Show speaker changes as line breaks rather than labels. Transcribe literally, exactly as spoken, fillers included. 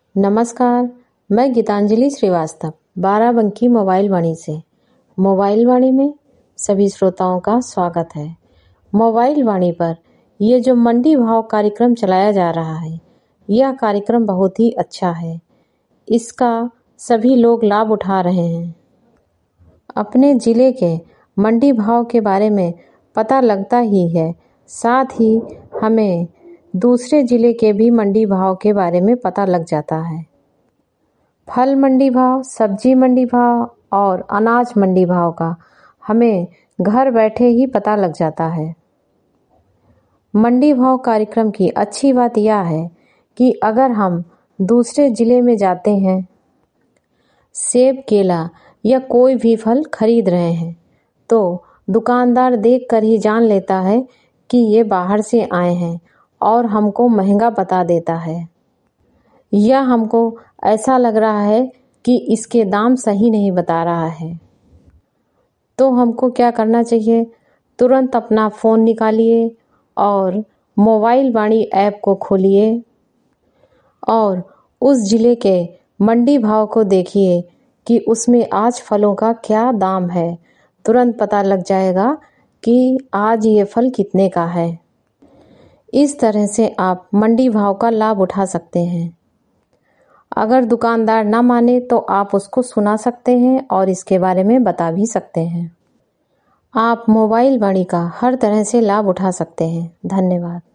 नमस्कार, मैं गीतांजलि श्रीवास्तव बाराबंकी मोबाइल वाणी से मोबाइल वाणी में सभी श्रोताओं का स्वागत है। मोबाइल वाणी पर ये जो मंडी भाव कार्यक्रम चलाया जा रहा है, यह कार्यक्रम बहुत ही अच्छा है। इसका सभी लोग लाभ उठा रहे हैं। अपने ज़िले के मंडी भाव के बारे में पता लगता ही है, साथ ही हमें दूसरे ज़िले के भी मंडी भाव के बारे में पता लग जाता है। फल मंडी भाव, सब्जी मंडी भाव और अनाज मंडी भाव का हमें घर बैठे ही पता लग जाता है। मंडी भाव कार्यक्रम की अच्छी बात यह है कि अगर हम दूसरे ज़िले में जाते हैं, सेब, केला या कोई भी फल खरीद रहे हैं, तो दुकानदार देखकर ही जान लेता है कि ये बाहर से आए हैं और हमको महंगा बता देता है, या हमको ऐसा लग रहा है कि इसके दाम सही नहीं बता रहा है। तो हमको क्या करना चाहिए? तुरंत अपना फ़ोन निकालिए और मोबाइल वाणी ऐप को खोलिए और उस ज़िले के मंडी भाव को देखिए कि उसमें आज फलों का क्या दाम है। तुरंत पता लग जाएगा कि आज ये फल कितने का है। इस तरह से आप मंडी भाव का लाभ उठा सकते हैं। अगर दुकानदार ना माने तो आप उसको सुना सकते हैं और इसके बारे में बता भी सकते हैं। आप मोबाइल वाणी का हर तरह से लाभ उठा सकते हैं। धन्यवाद।